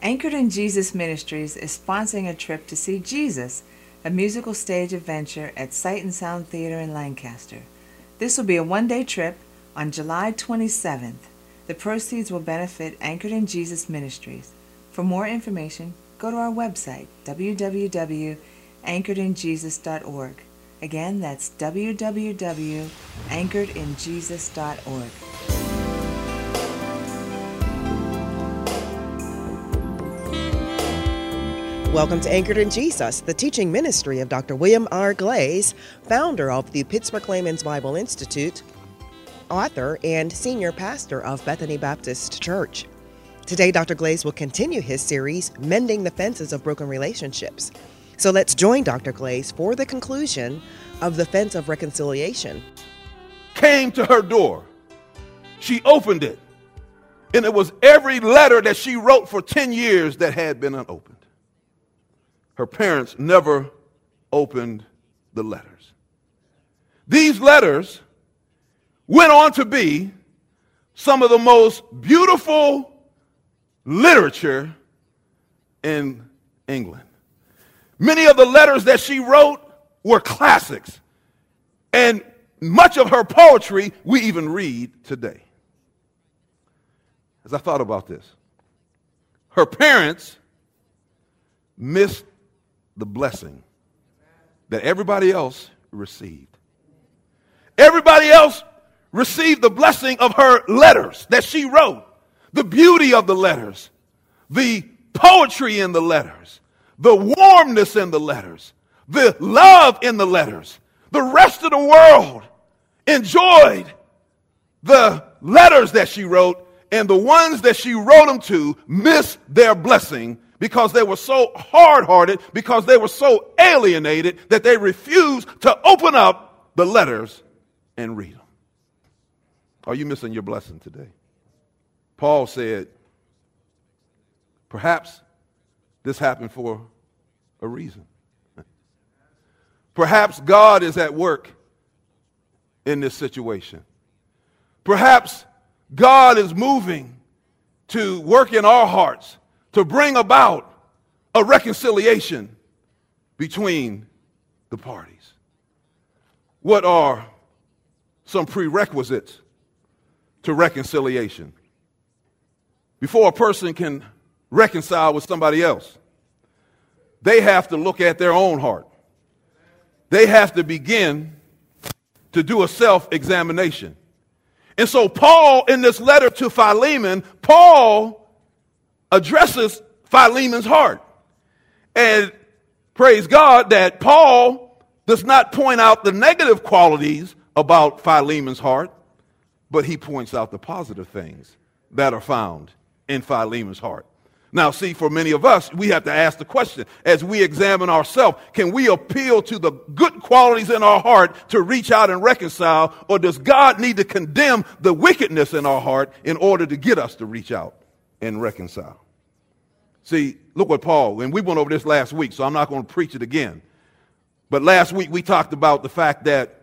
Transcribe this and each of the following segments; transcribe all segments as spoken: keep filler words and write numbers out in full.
Anchored in Jesus Ministries is sponsoring a trip to see Jesus, a musical stage adventure at Sight and Sound Theater in Lancaster. This will be a one-day trip on July twenty-seventh. The proceeds will benefit Anchored in Jesus Ministries. For more information, go to our website, w w w dot anchored in jesus dot org. Again, that's w w w dot anchored in jesus dot org. Welcome to Anchored in Jesus, the teaching ministry of Doctor William R. Glaze, founder of the Pittsburgh Layman's Bible Institute, author, and senior pastor of Bethany Baptist Church. Today, Doctor Glaze will continue his series, Mending the Fences of Broken Relationships. So let's join Doctor Glaze for the conclusion of the Fence of Reconciliation. Came to her door. She opened it, and it was every letter that she wrote for ten years that had been unopened. Her parents never opened the letters. These letters went on to be some of the most beautiful literature in England. Many of the letters that she wrote were classics, and much of her poetry we even read today. As I thought about this, her parents missed the blessing that everybody else received. Everybody else received the blessing of her letters that she wrote, the beauty of the letters, the poetry in the letters, the warmness in the letters, the love in the letters. The rest of the world enjoyed the letters that she wrote, and the ones that she wrote them to missed their blessing because they were so hard-hearted, because they were so alienated that they refused to open up the letters and read them. Are you missing your blessing today? Paul said, perhaps this happened for a reason. Perhaps God is at work in this situation. Perhaps God is moving to work in our hearts to bring about a reconciliation between the parties. What are some prerequisites to reconciliation? Before a person can reconcile with somebody else, they have to look at their own heart. They have to begin to do a self-examination. And so Paul, in this letter to Philemon, Paul addresses Philemon's heart. And praise God that Paul does not point out the negative qualities about Philemon's heart, but he points out the positive things that are found in Philemon's heart. Now, see, for many of us, we have to ask the question, as we examine ourselves, can we appeal to the good qualities in our heart to reach out and reconcile, or does God need to condemn the wickedness in our heart in order to get us to reach out and reconcile? See, look what Paul, and we went over this last week, so I'm not going to preach it again. But last week we talked about the fact that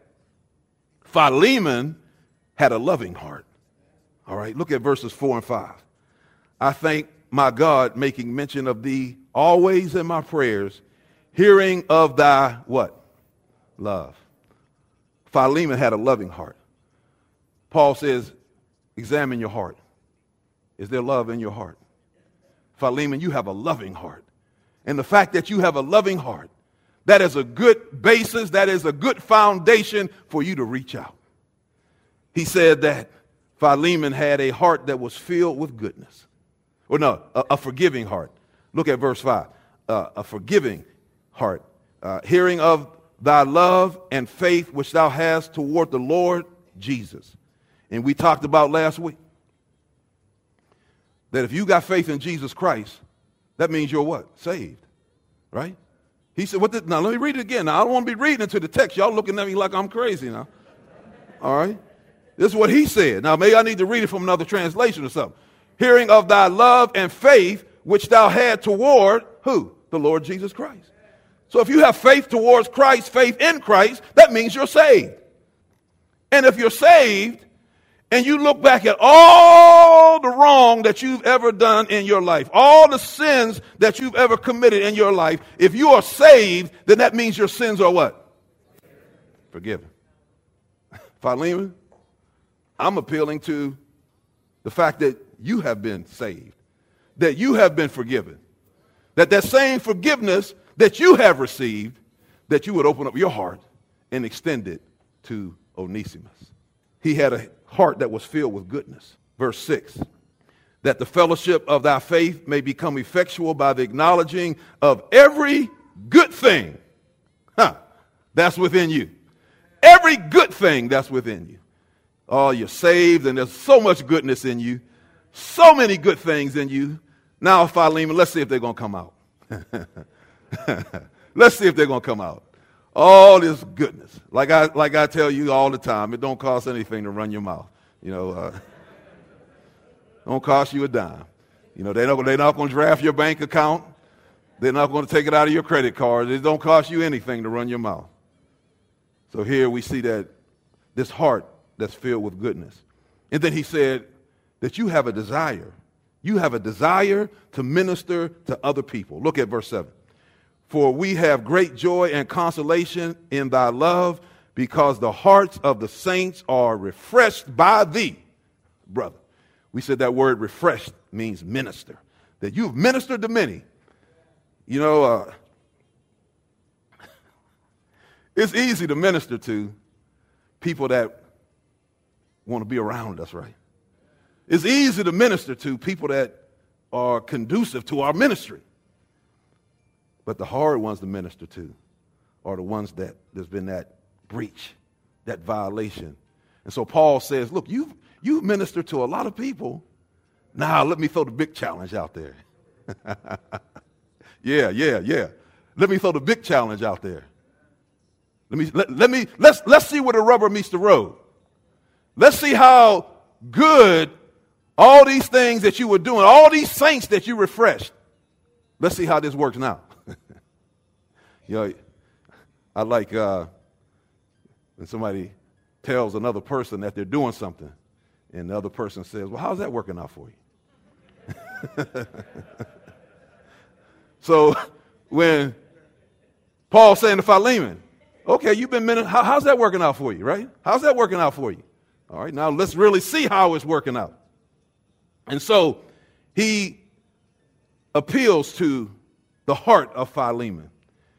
Philemon had a loving heart. All right, look at verses four and five. I thank my God, making mention of thee always in my prayers, hearing of thy what? Love. Philemon had a loving heart. Paul says, examine your heart. Is there love in your heart? Philemon, you have a loving heart. And the fact that you have a loving heart, that is a good basis, that is a good foundation for you to reach out. He said that Philemon had a heart that was filled with goodness. Or no, a, a forgiving heart. Look at verse five. Uh, a forgiving heart. Uh, hearing of thy love and faith which thou hast toward the Lord Jesus. And we talked about last week that if you got faith in Jesus Christ, that means you're what? Saved. Right? He said, what did, now let me read it again. Now I don't want to be reading into the text. Y'all looking at me like I'm crazy now. All right? This is what he said. Now maybe I need to read it from another translation or something. Hearing of thy love and faith which thou had toward who? The Lord Jesus Christ. So if you have faith towards Christ, faith in Christ, that means you're saved. And if you're saved and you look back at all the wrong that you've ever done in your life, all the sins that you've ever committed in your life, if you are saved, then that means your sins are what? Forgiven. Philemon, I'm appealing to the fact that you have been saved, that you have been forgiven, that that same forgiveness that you have received, that you would open up your heart and extend it to Onesimus. He had a heart that was filled with goodness. Verse six, that the fellowship of thy faith may become effectual by the acknowledging of every good thing huh, that's within you. Every good thing that's within you. Oh, you're saved, and there's so much goodness in you, so many good things in you. Now, Philemon, let's see if they're going to come out. Let's see if they're going to come out. All this goodness. Like I like I tell you all the time, it don't cost anything to run your mouth. You know, uh, don't cost you a dime. You know, they're not, they're not going to draft your bank account. They're not going to take it out of your credit card. It don't cost you anything to run your mouth. So here we see that this heart that's filled with goodness. And then he said that you have a desire. You have a desire to minister to other people. Look at verse seven. For we have great joy and consolation in thy love, because the hearts of the saints are refreshed by thee, brother. We said that word refreshed means minister, that you've ministered to many. You know, uh, it's easy to minister to people that want to be around us, right? It's easy to minister to people that are conducive to our ministry. But the hard ones to minister to are the ones that there's been that breach, that violation. And so Paul says, look, you you minister to a lot of people. Now let me throw the big challenge out there. yeah, yeah, yeah. Let me throw the big challenge out there. Let me let, let me let's let's see where the rubber meets the road. Let's see how good all these things that you were doing, all these saints that you refreshed. Let's see how this works now. You know, I like uh, when somebody tells another person that they're doing something, and the other person says, well, how's that working out for you? So when Paul's saying to Philemon, okay, you've been ministering, how, how's that working out for you, right? How's that working out for you? All right, now let's really see how it's working out. And so he appeals to the heart of Philemon.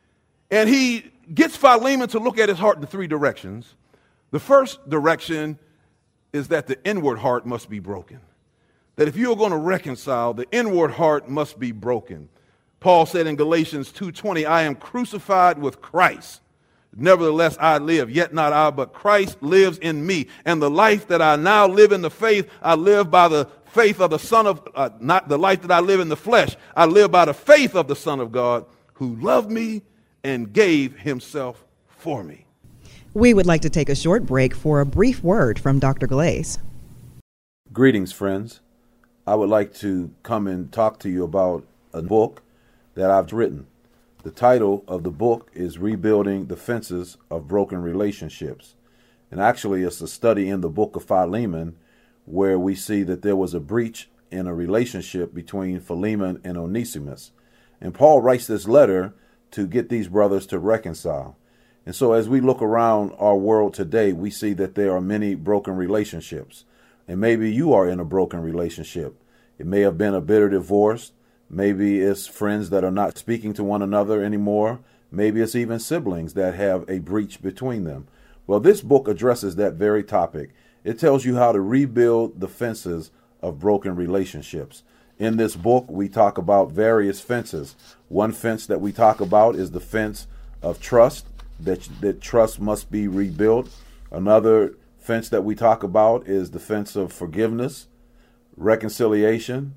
And he gets Philemon to look at his heart in three directions. The first direction is that the inward heart must be broken. That if you're going to reconcile, the inward heart must be broken. Paul said in Galatians two twenty, I am crucified with Christ. Nevertheless, I live, yet not I, but Christ lives in me. And the life that I now live in the faith, I live by the faith of the Son of, uh, not the life that I live in the flesh. I live by the faith of the Son of God, who loved me and gave himself for me. We would like to take a short break for a brief word from Doctor Glaze. Greetings, friends. I would like to come and talk to you about a book that I've written. The title of the book is Rebuilding the Fences of Broken Relationships. And actually, it's a study in the book of Philemon where we see that there was a breach in a relationship between Philemon and Onesimus. And Paul writes this letter to get these brothers to reconcile. And so as we look around our world today, we see that there are many broken relationships. And maybe you are in a broken relationship. It may have been a bitter divorce. Maybe it's friends that are not speaking to one another anymore. Maybe it's even siblings that have a breach between them. Well, this book addresses that very topic. It tells you how to rebuild the fences of broken relationships. In this book, we talk about various fences. One fence that we talk about is the fence of trust, that, that trust must be rebuilt. Another fence that we talk about is the fence of forgiveness, reconciliation,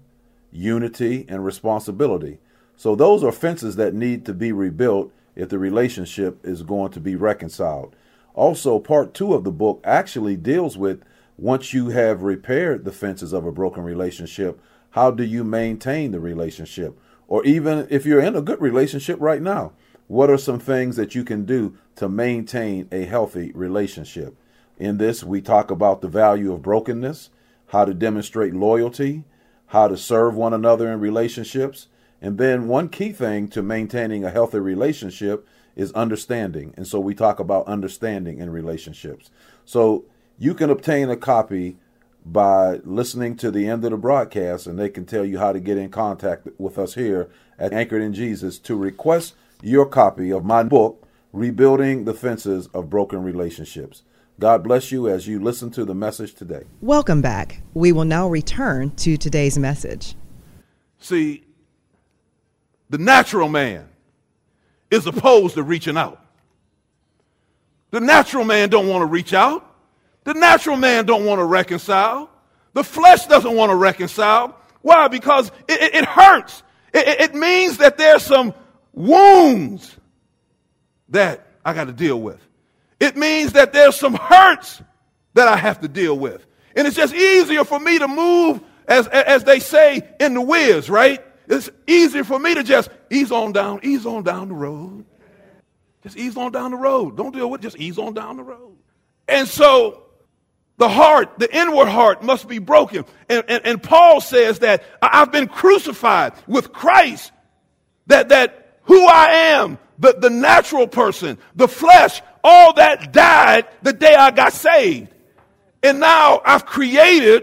unity, and responsibility. So those are fences that need to be rebuilt if the relationship is going to be reconciled. Also, part two of the book actually deals with, once you have repaired the fences of a broken relationship, how do you maintain the relationship? Or even if you're in a good relationship right now, what are some things that you can do to maintain a healthy relationship? In this, we talk about the value of brokenness, how to demonstrate loyalty, how to serve one another in relationships. And then one key thing to maintaining a healthy relationship is understanding. And so we talk about understanding in relationships. So you can obtain a copy by listening to the end of the broadcast, and they can tell you how to get in contact with us here at Anchored in Jesus to request your copy of my book, Rebuilding the Fences of Broken Relationships. God bless you as you listen to the message today. Welcome back. We will now return to today's message. See, the natural man is opposed to reaching out. The natural man don't want to reach out. The natural man don't want to reconcile. The flesh doesn't want to reconcile. Why? Because it, it, it hurts. It, it, it means that there's some wounds that I got to deal with. It means that there's some hurts that I have to deal with. And it's just easier for me to move, as, as they say, in the whiz, right? It's easier for me to just ease on down, ease on down the road. Just ease on down the road. Don't deal with it, just ease on down the road. And so the heart, the inward heart must be broken. And, and, and Paul says that I've been crucified with Christ, that, that who I am, the, the natural person, the flesh, all that died the day I got saved. And now I've created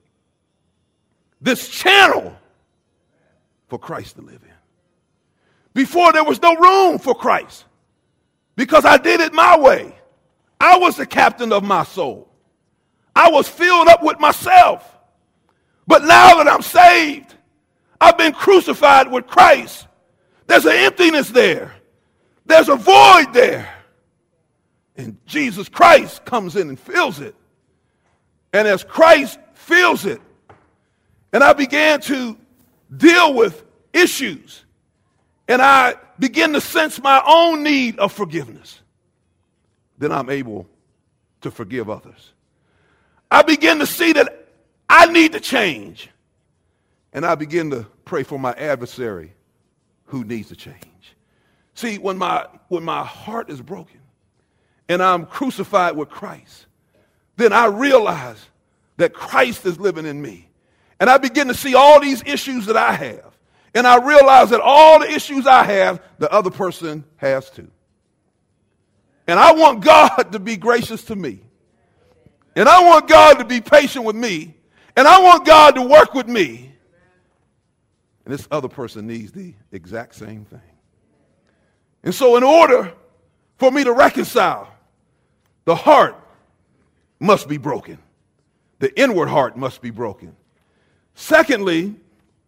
this channel for Christ to live in. Before there was no room for Christ because I did it my way. I was the captain of my soul. I was filled up with myself. But now that I'm saved, I've been crucified with Christ. There's an emptiness there. There's a void there. And Jesus Christ comes in and fills it. And as Christ fills it, and I began to deal with issues, and I begin to sense my own need of forgiveness, then I'm able to forgive others. I begin to see that I need to change, and I begin to pray for my adversary who needs to change. See, when my when my heart is broken and I'm crucified with Christ, then I realize that Christ is living in me. And I begin to see all these issues that I have. And I realize that all the issues I have, the other person has too. And I want God to be gracious to me. And I want God to be patient with me. And I want God to work with me. And this other person needs the exact same thing. And so in order for me to reconcile, the heart must be broken. The inward heart must be broken. Secondly,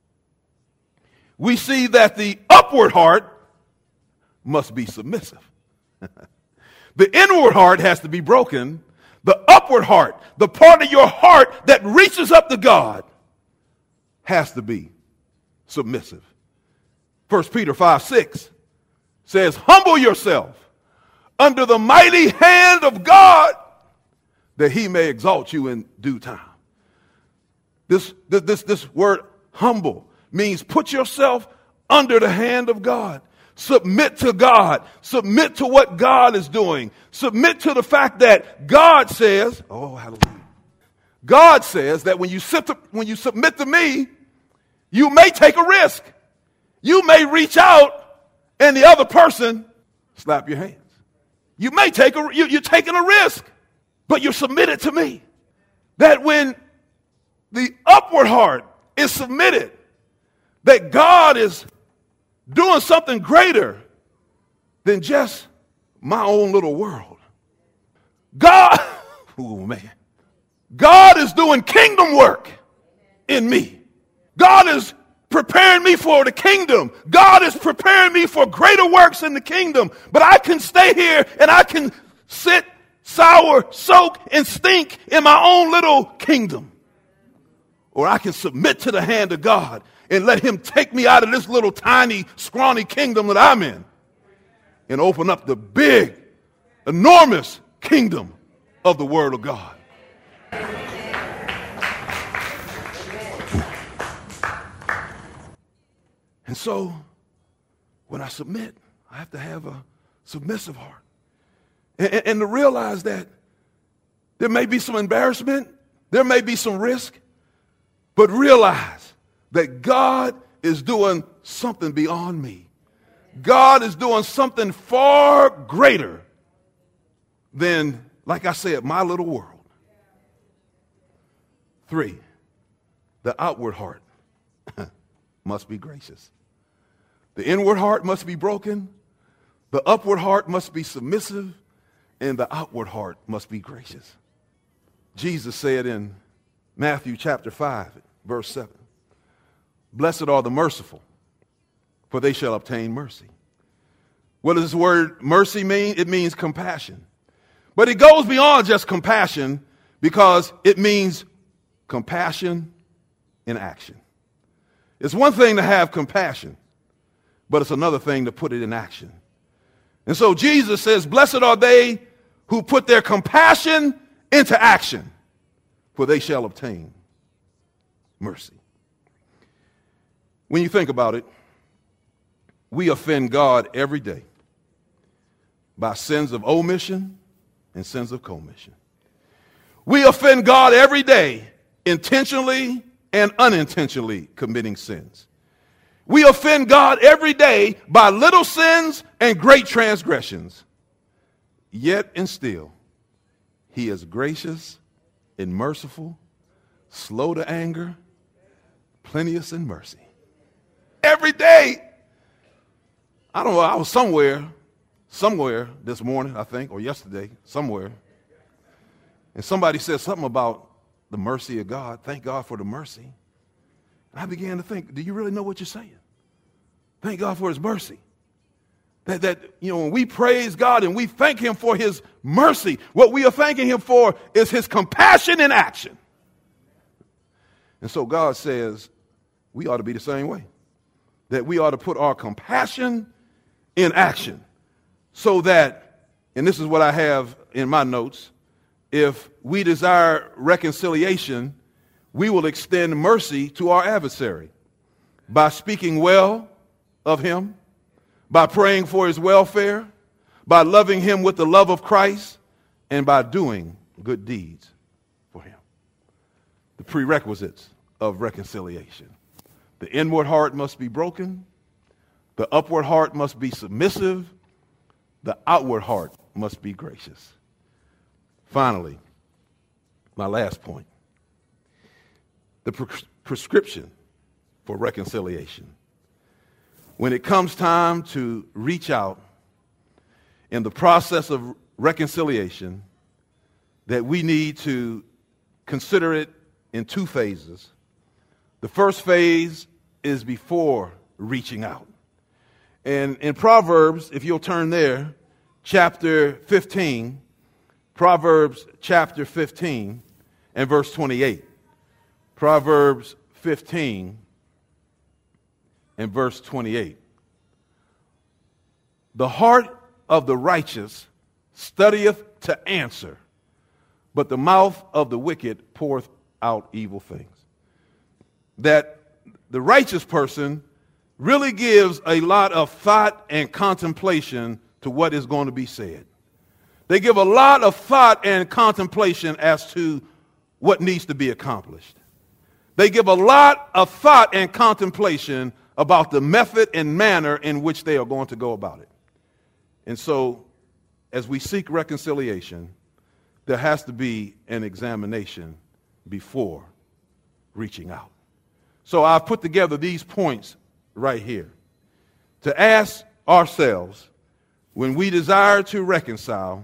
we see that the upward heart must be submissive. The inward heart has to be broken. The upward heart, the part of your heart that reaches up to God, has to be submissive. First Peter five six says, humble yourself under the mighty hand of God, that he may exalt you in due time. This, this, this word humble means put yourself under the hand of God. Submit to God. Submit to what God is doing. Submit to the fact that God says, oh, hallelujah. God says that when you, sit to, when you submit to me, you may take a risk. You may reach out and the other person slap your hands. You may take a, you, you're taking a risk, but you're submitted to me. That when the upward heart is submitted, that God is doing something greater than just my own little world. God, oh man, God is doing kingdom work in me. God is preparing me for the kingdom. God is preparing me for greater works in the kingdom. But I can stay here and I can sit, sour, soak, and stink in my own little kingdom. Or I can submit to the hand of God and let him take me out of this little tiny, scrawny kingdom that I'm in and open up the big, enormous kingdom of the Word of God. And so, when I submit, I have to have a submissive heart. And, and to realize that There may be some embarrassment. There may be some risk. But realize that God is doing something beyond me. God is doing something far greater than, like I said, my little world. Three, the outward heart must be gracious. The inward heart must be broken. The upward heart must be submissive. And the outward heart must be gracious. Jesus said in Matthew chapter five, verse seven, blessed are the merciful, for they shall obtain mercy. What does this word mercy mean? It means compassion. But it goes beyond just compassion, because it means compassion in action. It's one thing to have compassion, but it's another thing to put it in action. And so Jesus says, blessed are they who put their compassion into action, for they shall obtain mercy. When you think about it, we offend God every day by sins of omission and sins of commission. We offend God every day intentionally and unintentionally committing sins. We offend God every day by little sins and great transgressions. Yet and still, he is gracious and merciful, slow to anger, plenteous in mercy. Every day. I don't know, I was somewhere, somewhere this morning, I think, or yesterday, somewhere, and somebody said something about the mercy of God. Thank God for the mercy. And I began to think, do you really know what you're saying? Thank God for his mercy. That, that, you know, when we praise God and we thank him for his mercy, what we are thanking him for is his compassion in action. And so God says we ought to be the same way. That we ought to put our compassion in action so that, and this is what I have in my notes, if we desire reconciliation, we will extend mercy to our adversary by speaking well of him, by praying for his welfare, by loving him with the love of Christ, and by doing good deeds for him. The prerequisites of reconciliation. The inward heart must be broken. The upward heart must be submissive. The outward heart must be gracious. Finally, my last point. The pre- prescription for reconciliation. When it comes time to reach out in the process of reconciliation, that we need to consider it in two phases. The first phase is before reaching out. And in Proverbs, if you'll turn there, chapter fifteen, Proverbs chapter fifteen and verse twenty-eight. Proverbs fifteen and verse twenty-eight. The heart of the righteous studieth to answer, but the mouth of the wicked poureth out evil things. That the righteous person really gives a lot of thought and contemplation to what is going to be said. They give a lot of thought and contemplation as to what needs to be accomplished. They give a lot of thought and contemplation about the method and manner in which they are going to go about it. And so, as we seek reconciliation, there has to be an examination before reaching out. So I've put together these points right here to ask ourselves, when we desire to reconcile,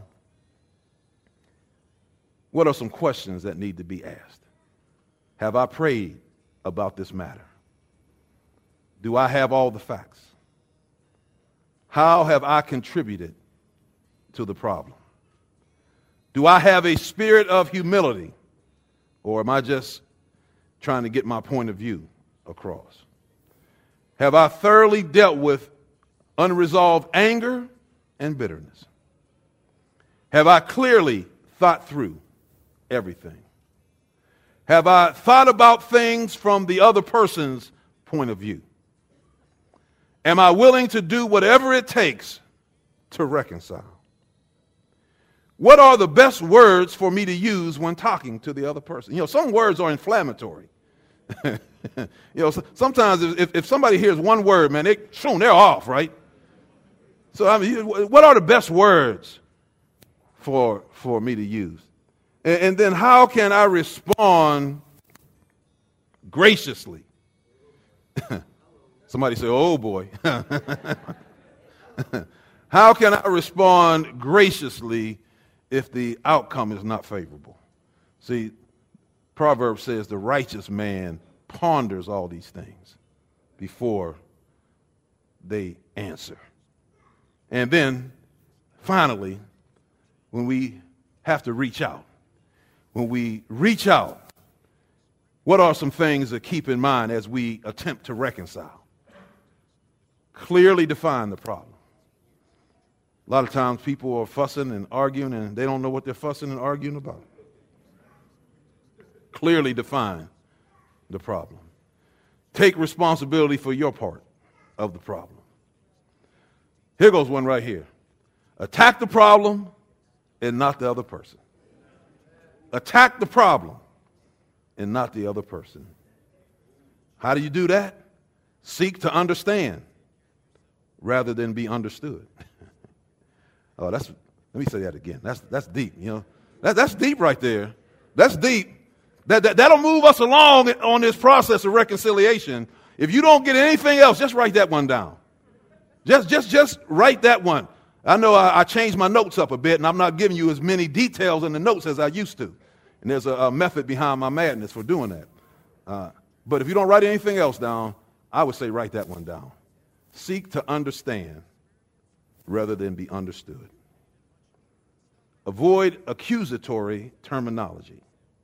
what are some questions that need to be asked? Have I prayed about this matter? Do I have all the facts? How have I contributed to the problem? Do I have a spirit of humility, or am I just trying to get my point of view across? Have I thoroughly dealt with unresolved anger and bitterness? Have I clearly thought through everything? Have I thought about things from the other person's point of view? Am I willing to do whatever it takes to reconcile? What are the best words for me to use when talking to the other person? You know, some words are inflammatory. you know, sometimes if, if somebody hears one word, man, they, shoom, they're off, right? So, I mean, what are the best words for, for me to use? And, and then how can I respond graciously? Somebody say, oh boy. How can I respond graciously if the outcome is not favorable? See, Proverbs says the righteous man ponders all these things before they answer. And then, finally, when we have to reach out, when we reach out, what are some things to keep in mind as we attempt to reconcile? Clearly define the problem. A lot of times people are fussing and arguing and they don't know what they're fussing and arguing about. Clearly define the problem. Take responsibility for your part of the problem. Here goes one right here. Attack the problem and not the other person. Attack the problem and not the other person. How do you do that? Seek to understand rather than be understood. Oh, that's, let me say that again. That's, that's deep, you know. That, that's deep right there. That's deep. That, that, that'll move us along on this process of reconciliation. If you don't get anything else, just write that one down. Just, just, just write that one. I know I, I changed my notes up a bit, and I'm not giving you as many details in the notes as I used to. And there's a, a method behind my madness for doing that. Uh, but if you don't write anything else down, I would say write that one down. Seek to understand rather than be understood. Avoid accusatory terminology.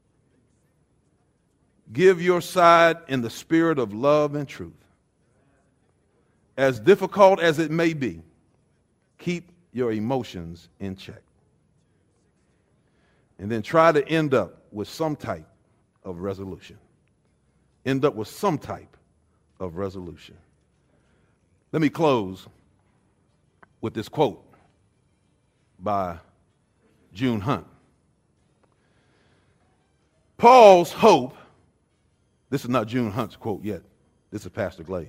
Give your side in the spirit of love and truth. As difficult as it may be, keep your emotions in check. And then try to end up with some type of resolution. End up with some type of resolution. Let me close with this quote by June Hunt. Paul's hope, this is not June Hunt's quote yet, this is Pastor Glaze.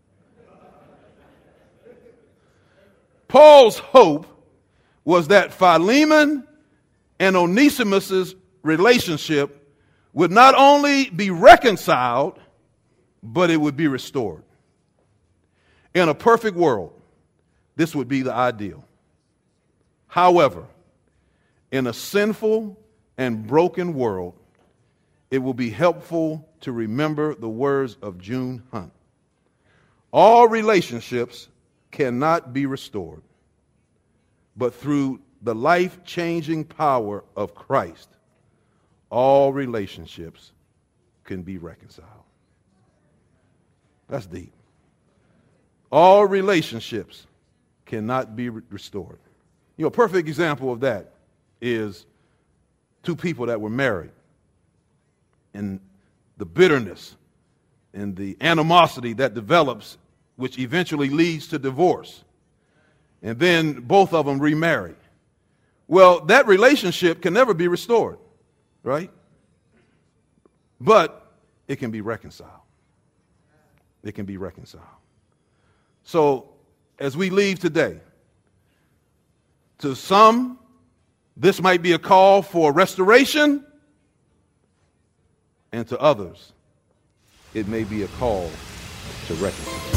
Paul's hope was that Philemon and Onesimus' relationship would not only be reconciled, but it would be restored. In a perfect world, this would be the ideal. However, in a sinful and broken world, it will be helpful to remember the words of June Hunt. All relationships cannot be restored, but through the life-changing power of Christ, all relationships can be reconciled. That's deep. All relationships cannot be re- restored. You know, a perfect example of that is two people that were married, and the bitterness and the animosity that develops, which eventually leads to divorce. And then both of them remarry. Well, that relationship can never be restored, right? But it can be reconciled. It can be reconciled. So as we leave today, to some, this might be a call for restoration, and to others, it may be a call to reconciliation.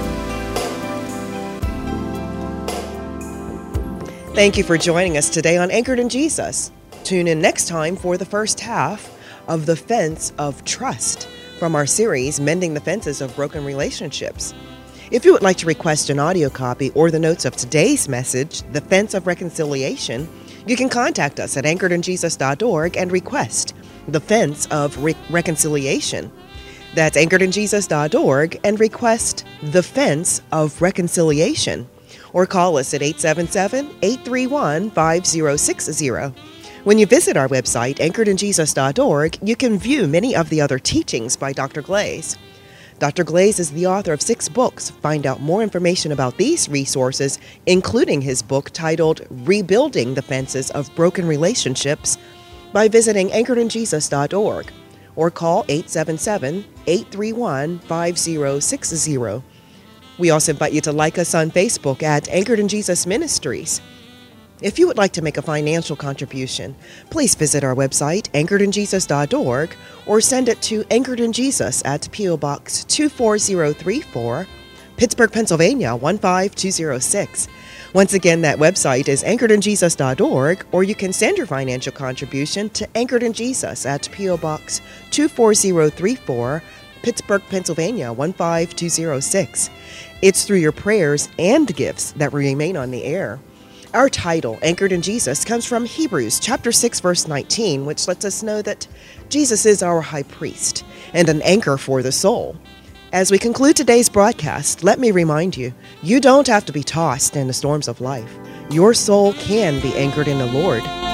Thank you for joining us today on Anchored in Jesus. Tune in next time for the first half of The Fence of Trust from our series, Mending the Fences of Broken Relationships. If you would like to request an audio copy or the notes of today's message, The Fence of Reconciliation, you can contact us at anchored in jesus dot org and request The Fence of Re- Reconciliation. That's anchored in jesus dot org and request The Fence of Reconciliation. Or call us at eight seven seven, eight three one, five zero six zero. When you visit our website, anchored in jesus dot org, you can view many of the other teachings by Doctor Glaze. Doctor Glaze is the author of six books. Find out more information about these resources, including his book titled Rebuilding the Fences of Broken Relationships, by visiting anchored in jesus dot org or call eight seven seven, eight three one, five zero six zero. We also invite you to like us on Facebook at Anchored in Jesus Ministries. If you would like to make a financial contribution, please visit our website, anchored in jesus dot org, or send it to Anchored in Jesus at P O. Box two four zero three four, Pittsburgh, Pennsylvania one five two zero six. Once again, that website is anchored in jesus dot org, or you can send your financial contribution to Anchored in Jesus at P O. Box two four zero three four, Pittsburgh, Pennsylvania one five two zero six. It's through your prayers and gifts that we remain on the air. Our title, Anchored in Jesus, comes from Hebrews chapter six, verse nineteen, which lets us know that Jesus is our high priest and an anchor for the soul. As we conclude today's broadcast, let me remind you, you don't have to be tossed in the storms of life. Your soul can be anchored in the Lord.